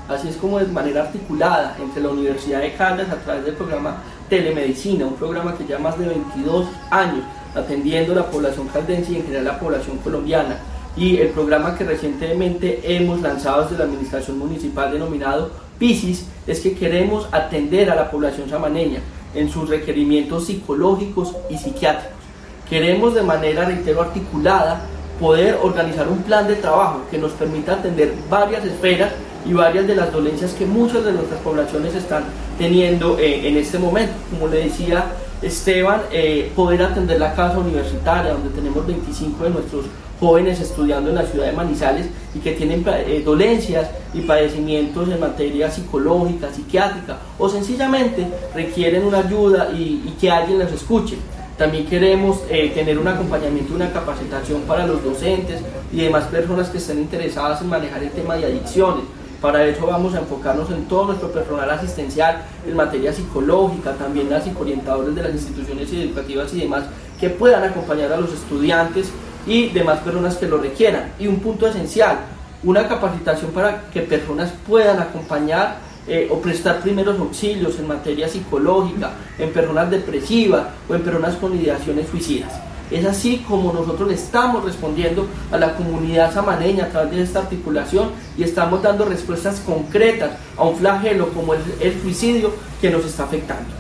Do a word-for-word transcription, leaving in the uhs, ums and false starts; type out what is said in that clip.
Así es como de manera articulada entre la Universidad de Caldas a través del programa Telemedicina, un programa que lleva más de veintidós años atendiendo a la población caldense y en general la población colombiana, y el programa que recientemente hemos lanzado desde la administración municipal denominado PISIS, es que queremos atender a la población samaneña en sus requerimientos psicológicos y psiquiátricos. Queremos de manera, reitero, articulada poder organizar un plan de trabajo que nos permita atender varias esferas y varias de las dolencias que muchas de nuestras poblaciones están teniendo eh, en este momento. Como le decía Esteban, eh, poder atender la casa universitaria, donde tenemos veinticinco de nuestros jóvenes estudiando en la ciudad de Manizales y que tienen eh, dolencias y padecimientos en materia psicológica, psiquiátrica, o sencillamente requieren una ayuda y, y que alguien los escuche. También queremos eh, tener un acompañamiento, una capacitación para los docentes y demás personas que estén interesadas en manejar el tema de adicciones. Para eso vamos a enfocarnos en todo nuestro personal asistencial en materia psicológica, también las psicoorientadores de las instituciones educativas y demás que puedan acompañar a los estudiantes y demás personas que lo requieran. Y un punto esencial, una capacitación para que personas puedan acompañar eh, o prestar primeros auxilios en materia psicológica, en personas depresivas o en personas con ideaciones suicidas. Es así como nosotros le estamos respondiendo a la comunidad samaneña a través de esta articulación y estamos dando respuestas concretas a un flagelo como el, el suicidio que nos está afectando.